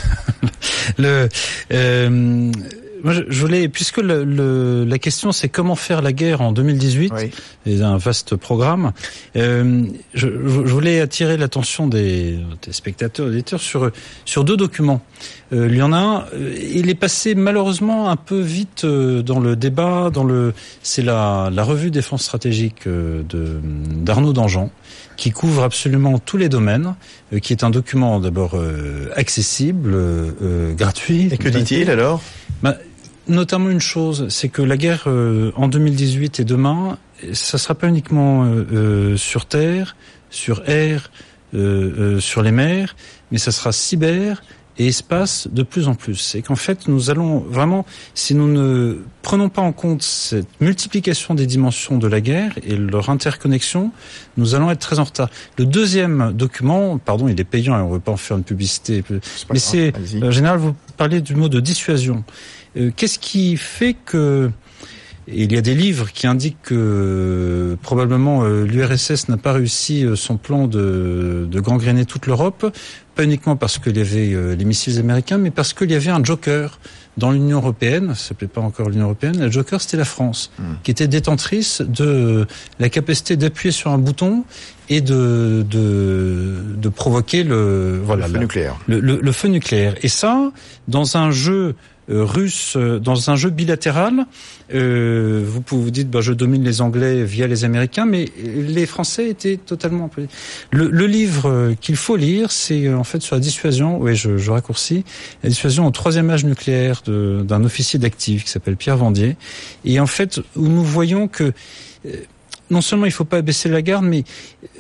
le, euh, moi, je, je voulais, puisque le, le, la question c'est comment faire la guerre en deux mille dix-huit, oui. C'est un vaste programme. Euh, je, je voulais attirer l'attention des, des spectateurs, auditeurs sur sur deux documents. Euh, il y en a un, il est passé malheureusement un peu vite dans le débat. Dans le, c'est la, la revue Défense stratégique de d'Arnaud Danjean, qui couvre absolument tous les domaines, euh, qui est un document d'abord euh, accessible, euh, gratuit. Et que dit-il alors ? Bah, notamment une chose, c'est que la guerre euh, en deux mille dix-huit et demain, ça sera pas uniquement euh, euh, sur terre, sur air, euh, euh, sur les mers, mais ça sera cyber et espace de plus en plus. C'est qu'en fait, nous allons vraiment, si nous ne prenons pas en compte cette multiplication des dimensions de la guerre et leur interconnexion, nous allons être très en retard. Le deuxième document, pardon, il est payant et on ne veut pas en faire une publicité, c'est mais c'est, en général, vous parlez du mot de dissuasion. Euh, qu'est-ce qui fait que... Il y a des livres qui indiquent que euh, probablement euh, l'U R S S n'a pas réussi euh, son plan de, de gangréner toute l'Europe, pas uniquement parce qu'il y avait euh, les missiles américains, mais parce qu'il y avait un joker dans l'Union européenne, ça s'appelait pas encore l'Union européenne, le joker c'était la France, mmh. qui était détentrice de euh, la capacité d'appuyer sur un bouton et de de, de provoquer le voilà le feu la, nucléaire. Le, le, le feu nucléaire. Et ça, dans un jeu Euh, russe, euh, dans un jeu bilatéral, euh, vous pouvez vous dites, bah, je domine les Anglais via les Américains, mais les Français étaient totalement... Le, le livre euh, qu'il faut lire, c'est euh, en fait sur la dissuasion, oui, je, je raccourcis, la dissuasion au troisième âge nucléaire de, d'un officier d'active qui s'appelle Pierre Vendier, et en fait, où nous voyons que euh, non seulement il ne faut pas baisser la garde, mais euh,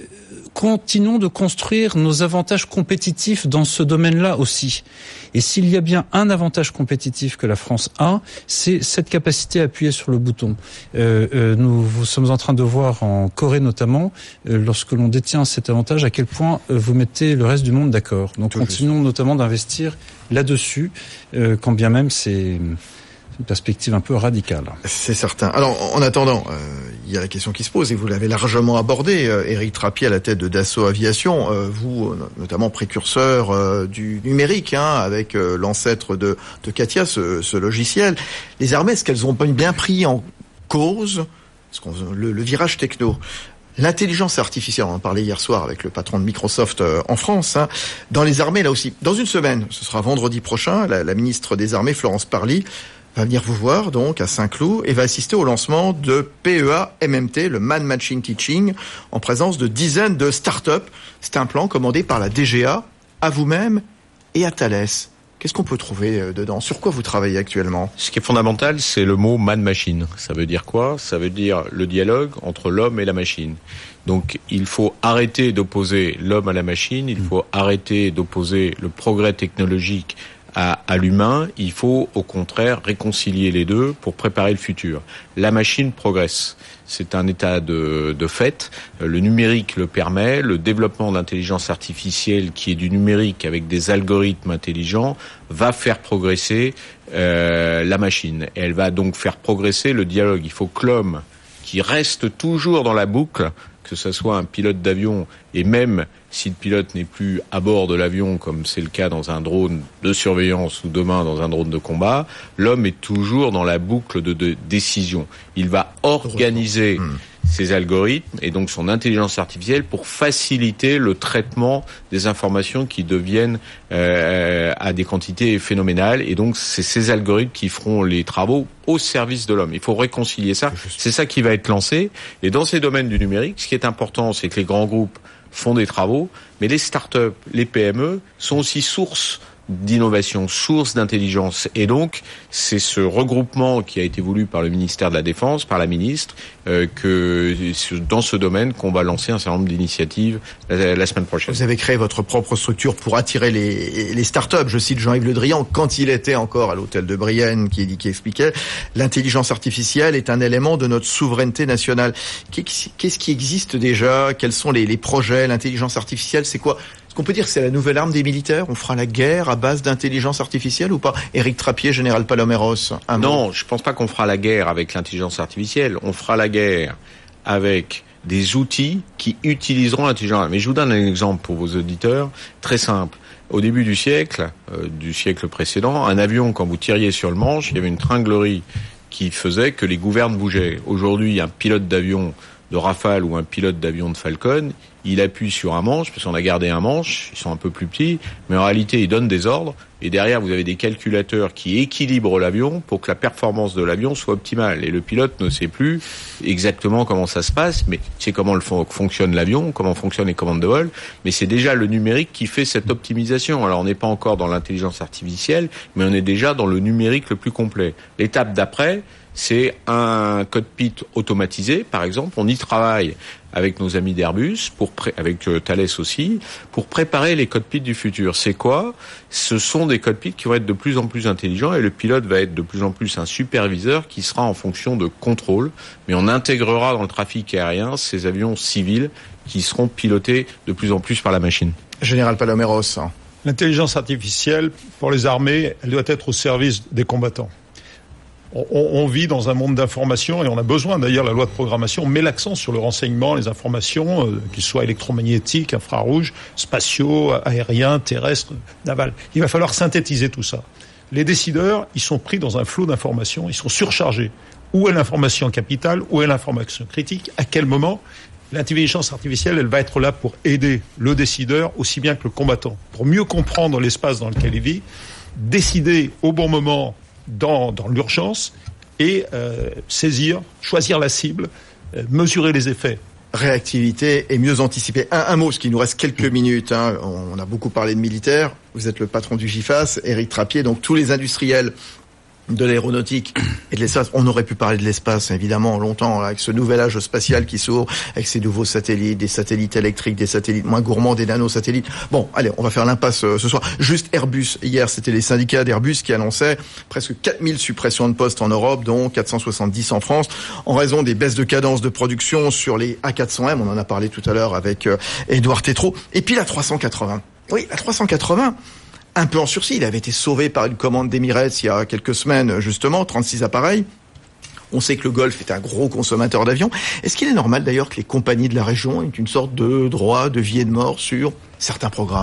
continuons de construire nos avantages compétitifs dans ce domaine-là aussi. Et s'il y a bien un avantage compétitif que la France a, c'est cette capacité à appuyer sur le bouton. Euh, euh, nous, nous sommes en train de voir en Corée notamment, euh, lorsque l'on détient cet avantage, à quel point euh, vous mettez le reste du monde d'accord. Donc Tout continuons juste. notamment d'investir là-dessus, euh, quand bien même c'est une perspective un peu radicale. C'est certain. Alors, en attendant, euh, il y a la question qui se pose, et vous l'avez largement abordée, euh, Éric Trappier à la tête de Dassault Aviation, euh, vous, notamment précurseur euh, du numérique, hein, avec euh, l'ancêtre de, de Katia, ce, ce logiciel. Les armées, est-ce qu'elles ont bien pris en cause ce qu'on, le, le virage techno ? L'intelligence artificielle, on en parlait hier soir avec le patron de Microsoft euh, en France, hein. Dans les armées, là aussi, dans une semaine, ce sera vendredi prochain, la, la ministre des Armées, Florence Parly, va venir vous voir donc à Saint-Cloud et va assister au lancement de P E A M M T, le Man Machine Teaching, en présence de dizaines de start-up. C'est un plan commandé par la D G A, à vous-même et à Thales. Qu'est-ce qu'on peut trouver dedans ? Sur quoi vous travaillez actuellement ? Ce qui est fondamental, c'est le mot man-machine. Ça veut dire quoi ? Ça veut dire le dialogue entre l'homme et la machine. Donc, il faut arrêter d'opposer l'homme à la machine, il faut arrêter d'opposer le progrès technologique à, à l'humain. Il faut, au contraire, réconcilier les deux pour préparer le futur. La machine progresse. C'est un état de, de fait. Le numérique le permet. Le développement d'intelligence artificielle, qui est du numérique avec des algorithmes intelligents, va faire progresser euh, la machine. Et elle va donc faire progresser le dialogue. Il faut que l'homme, qui reste toujours dans la boucle, que ce soit un pilote d'avion, et même si le pilote n'est plus à bord de l'avion, comme c'est le cas dans un drone de surveillance ou demain dans un drone de combat, l'homme est toujours dans la boucle de, de décision. Il va organiser mmh. ses algorithmes et donc son intelligence artificielle pour faciliter le traitement des informations qui deviennent euh, à des quantités phénoménales. Et donc, c'est ces algorithmes qui feront les travaux au service de l'homme. Il faut réconcilier ça. C'est ça qui va être lancé. Et dans ces domaines du numérique, ce qui est important, c'est que les grands groupes font des travaux, mais les start-up, les P M E sont aussi source d'innovation, source d'intelligence. Et donc, c'est ce regroupement qui a été voulu par le ministère de la Défense, par la ministre, euh, que dans ce domaine qu'on va lancer un certain nombre d'initiatives la, la semaine prochaine. Vous avez créé votre propre structure pour attirer les, les start-up. Je cite Jean-Yves Le Drian, quand il était encore à l'hôtel de Brienne, qui, qui expliquait l'intelligence artificielle est un élément de notre souveraineté nationale. Qu'est-ce qui existe déjà ? Quels sont les, les projets ? L'intelligence artificielle, c'est quoi ? Est-ce qu'on peut dire que c'est la nouvelle arme des militaires ? On fera la guerre à base d'intelligence artificielle ou pas ? Éric Trappier, général Paloméros. Un non, mot. Je pense pas qu'on fera la guerre avec l'intelligence artificielle. On fera la guerre avec des outils qui utiliseront l'intelligence. Mais je vous donne un exemple pour vos auditeurs, très simple. Au début du siècle, euh, du siècle précédent, un avion, quand vous tiriez sur le manche, il y avait une tringlerie qui faisait que les gouvernes bougeaient. Aujourd'hui, un pilote d'avion de Rafale ou un pilote d'avion de Falcon, il appuie sur un manche, parce qu'on a gardé un manche, ils sont un peu plus petits, mais en réalité, il donne des ordres, et derrière, vous avez des calculateurs qui équilibrent l'avion pour que la performance de l'avion soit optimale. Et le pilote ne sait plus exactement comment ça se passe, mais c'est comment le fon- fonctionne l'avion, comment fonctionnent les commandes de vol, mais c'est déjà le numérique qui fait cette optimisation. Alors, on n'est pas encore dans l'intelligence artificielle, mais on est déjà dans le numérique le plus complet. L'étape d'après, c'est un cockpit automatisé, par exemple. On y travaille avec nos amis d'Airbus, pour pré- avec euh, Thales aussi, pour préparer les cockpits du futur. C'est quoi ? Ce sont des cockpits qui vont être de plus en plus intelligents et le pilote va être de plus en plus un superviseur qui sera en fonction de contrôle. Mais on intégrera dans le trafic aérien ces avions civils qui seront pilotés de plus en plus par la machine. Général Paloméros. L'intelligence artificielle, pour les armées, elle doit être au service des combattants. On, on vit dans un monde d'information et on a besoin, d'ailleurs, la loi de programmation met l'accent sur le renseignement, les informations, euh, qu'ils soient électromagnétiques, infrarouges, spatiaux, aériens, terrestres, navals. Il va falloir synthétiser tout ça. Les décideurs, ils sont pris dans un flot d'informations, ils sont surchargés. Où est l'information capitale ? Où est l'information critique ? À quel moment ? L'intelligence artificielle, elle va être là pour aider le décideur aussi bien que le combattant, pour mieux comprendre l'espace dans lequel il vit, décider au bon moment dans, dans l'urgence et euh, saisir, choisir la cible, euh, mesurer les effets. Réactivité et mieux anticiper. Un, un mot, parce qu'il nous reste quelques minutes. Hein. On a beaucoup parlé de militaires. Vous êtes le patron du G I F A S, Éric Trappier. Donc tous les industriels de l'aéronautique et de l'espace. On aurait pu parler de l'espace, évidemment, longtemps, avec ce nouvel âge spatial qui s'ouvre, avec ces nouveaux satellites, des satellites électriques, des satellites moins gourmands, des nanosatellites. Bon, allez, on va faire l'impasse euh, ce soir. Juste Airbus. Hier, c'était les syndicats d'Airbus qui annonçaient presque quatre mille suppressions de postes en Europe, dont quatre cent soixante-dix en France, en raison des baisses de cadence de production sur les A quatre cents M. On en a parlé tout à l'heure avec euh, Édouard Tétrault. Et puis la trois cent quatre-vingts. Oui, la trois cent quatre-vingts. Un peu en sursis, il avait été sauvé par une commande d'Emirates il y a quelques semaines, justement, trente-six appareils. On sait que le Golfe est un gros consommateur d'avions. Est-ce qu'il est normal d'ailleurs que les compagnies de la région aient une sorte de droit de vie et de mort sur certains programmes ?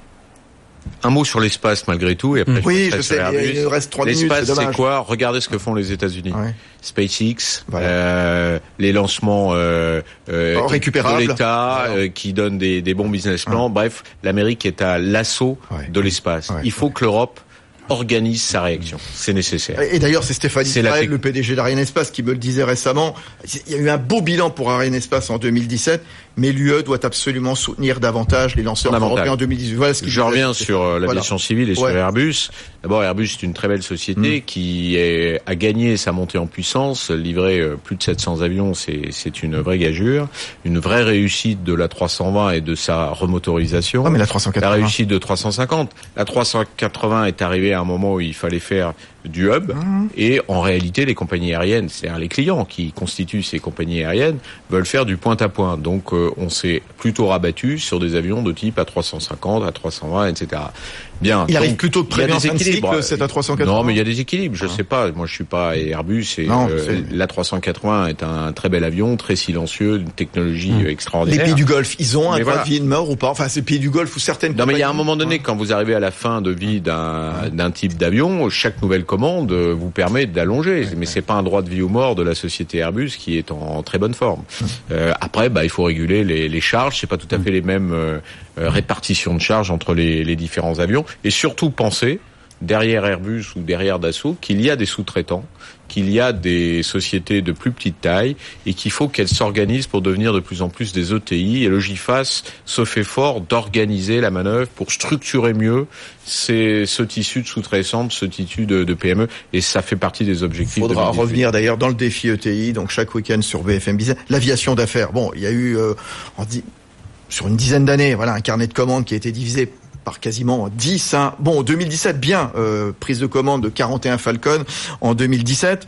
Un mot sur l'espace malgré tout, et après oui, je, je sais, il nous reste trois minutes. L'espace, c'est, c'est quoi ? Regardez ce que font les États-Unis. Ouais. SpaceX, voilà. euh, les lancements euh, euh, oh, récupérables de l'État voilà. euh, qui donnent des, des bons business plans. Ouais. Bref, l'Amérique est à l'assaut ouais. de l'espace. Ouais. Il faut que l'Europe organise sa réaction. C'est nécessaire. Et d'ailleurs, c'est Stéphane Israël, le P D G d'Arianespace, qui me le disait récemment. Il y a eu un beau bilan pour Arianespace en deux mille dix-sept, mais l'U E doit absolument soutenir davantage les lanceurs européens en deux mille dix-huit. Voilà ce Je reviens sur euh, l'aviation voilà. civile et sur ouais. Airbus. D'abord, Airbus est une très belle société mmh. qui est, a gagné sa montée en puissance, livré euh, plus de sept cents avions, c'est, c'est une vraie gageure, une vraie réussite de la trois cent vingt et de sa remotorisation. Ouais, mais la trois cent quatre-vingts. La réussite de trois cent cinquante. La trois cent quatre-vingts est arrivée à un moment où il fallait faire du hub mmh. et en réalité les compagnies aériennes, c'est-à-dire les clients qui constituent ces compagnies aériennes, veulent faire du point à point. Donc euh, on s'est plutôt rabattu sur des avions de type A trois cent cinquante, A trois cent vingt, et cetera. Bien. Il donc, arrive plutôt de prévenir un cycle, c'est A trois cent quatre-vingts. Non, mais il y a des équilibres. Je ah. sais pas. Moi, je suis pas Airbus. Et non, euh, l'A trois cent quatre-vingts est un très bel avion, très silencieux, une technologie mmh. extraordinaire. Les pays du Golfe, ils ont un droit voilà. de vie et de mort ou pas ? Enfin, ces pays du Golfe ou certaines. Non, mais il y a un moment donné, quand vous arrivez à la fin de vie d'un, d'un type d'avion, chaque nouvelle commande vous permet d'allonger. Mais c'est pas un droit de vie ou mort de la société Airbus qui est en, en très bonne forme. Euh, après, bah, il faut réguler les, les charges. C'est pas tout à fait les mêmes euh, répartitions de charges entre les, les différents avions. Et surtout, penser derrière Airbus ou derrière Dassault qu'il y a des sous-traitants, qu'il y a des sociétés de plus petite taille et qu'il faut qu'elles s'organisent pour devenir de plus en plus des E T I. Et le GIFAS se fait fort d'organiser la manœuvre pour structurer mieux ces, ce tissu de sous-traitants, ce tissu de, de P M E. Et ça fait partie des objectifs. Il faudra revenir d'ailleurs dans le défi E T I, donc chaque week-end sur B F M Business. L'aviation d'affaires, bon, il y a eu euh, on dit, sur une dizaine d'années, voilà, un carnet de commandes qui a été divisé par quasiment dix. Hein. Bon, deux mille dix-sept, bien, euh, prise de commande de quarante et un Falcon en deux mille dix-sept.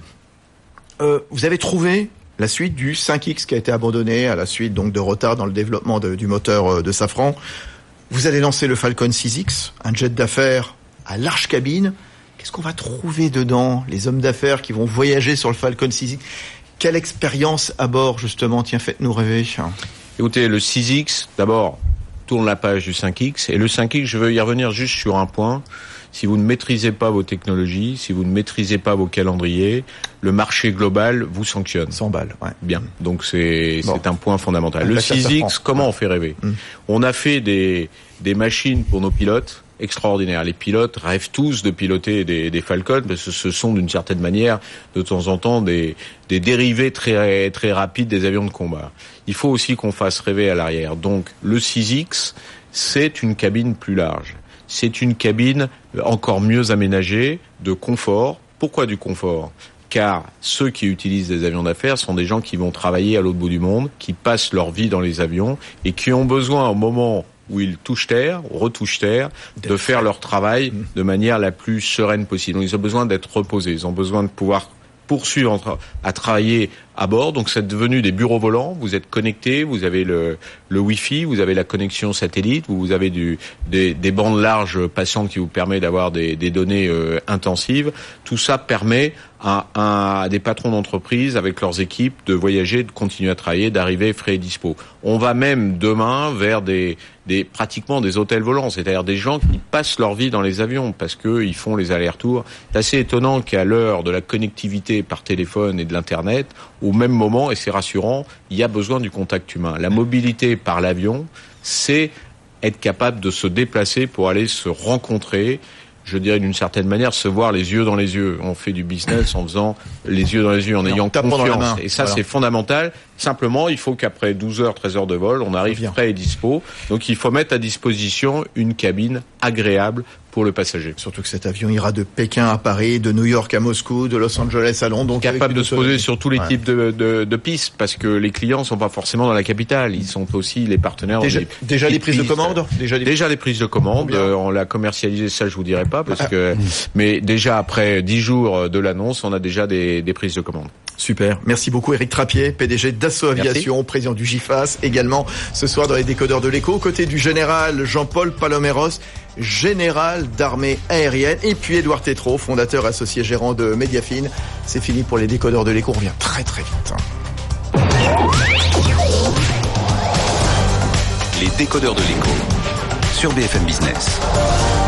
Euh, vous avez trouvé la suite du cinq X qui a été abandonné à la suite donc de retard dans le développement de, du moteur euh, de Safran. Vous allez lancer le Falcon six X, un jet d'affaires à large cabine. Qu'est-ce qu'on va trouver dedans ? Les hommes d'affaires qui vont voyager sur le Falcon six X. Quelle expérience à bord, justement ? Tiens, faites-nous rêver. Écoutez, le six X, d'abord, tourne la page du cinq X. Et le cinq X, je veux y revenir juste sur un point. Si vous ne maîtrisez pas vos technologies, si vous ne maîtrisez pas vos calendriers, le marché global vous sanctionne. cent balles, ouais. Bien. Donc c'est, bon. c'est un point fondamental. Le six X, comment ouais. on fait rêver ? mmh. On a fait des, des machines pour nos pilotes extraordinaires. Les pilotes rêvent tous de piloter des, des Falcons parce que ce sont d'une certaine manière, de temps en temps, des, des dérivés très, très rapides des avions de combat. Il faut aussi qu'on fasse rêver à l'arrière. Donc le six X, c'est une cabine plus large. C'est une cabine encore mieux aménagée, de confort. Pourquoi du confort ? Car ceux qui utilisent des avions d'affaires sont des gens qui vont travailler à l'autre bout du monde, qui passent leur vie dans les avions et qui ont besoin au moment où ils touchent terre, ou retouchent terre, de faire leur travail de manière la plus sereine possible. Donc ils ont besoin d'être reposés, ils ont besoin de pouvoir poursuivre à travailler à bord. Donc c'est devenu des bureaux volants, vous êtes connectés, vous avez le, le Wi-Fi, vous avez la connexion satellite, vous avez du, des, des bandes larges passantes qui vous permettent d'avoir des, des données euh, intensives. Tout ça permet à, à, à des patrons d'entreprise avec leurs équipes de voyager, de continuer à travailler, d'arriver frais et dispo. On va même demain vers des, des pratiquement des hôtels volants, c'est-à-dire des gens qui passent leur vie dans les avions parce que ils font les allers-retours. C'est assez étonnant qu'à l'heure de la connectivité par téléphone et de l'internet, au même moment, et c'est rassurant, il y a besoin du contact humain. La mobilité par l'avion, c'est être capable de se déplacer pour aller se rencontrer, je dirais d'une certaine manière, se voir les yeux dans les yeux. On fait du business en faisant les yeux dans les yeux, en et ayant en confiance. dans la main. Et ça, voilà. C'est fondamental. Simplement, il faut qu'après douze heures, treize heures de vol, on arrive Bien. prêt et dispo. Donc il faut mettre à disposition une cabine agréable pour le passager. Surtout que cet avion ira de Pékin à Paris, de New York à Moscou, de Los Angeles à Londres. Donc Capable de se poser sur tous les ouais. types de, de, de pistes, parce que les clients sont pas forcément dans la capitale, ils sont aussi les partenaires. Déjà, des déjà les prises de commande. Déjà, les... déjà les prises de commande. Euh, on l'a commercialisé, ça je vous dirai pas, parce que. Mais déjà après dix jours de l'annonce, on a déjà des, des prises de commande. Super. Merci beaucoup Éric Trappier, P D G d'Assaut Aviation, Merci. président du G I F A S, également ce soir dans les décodeurs de l'écho, aux côtés du général Jean-Paul Paloméros, général d'armée aérienne, et puis Édouard Tétrault, fondateur associé gérant de Mediafine. C'est fini pour les décodeurs de l'écho, on revient très très vite. Les décodeurs de l'écho sur B F M Business.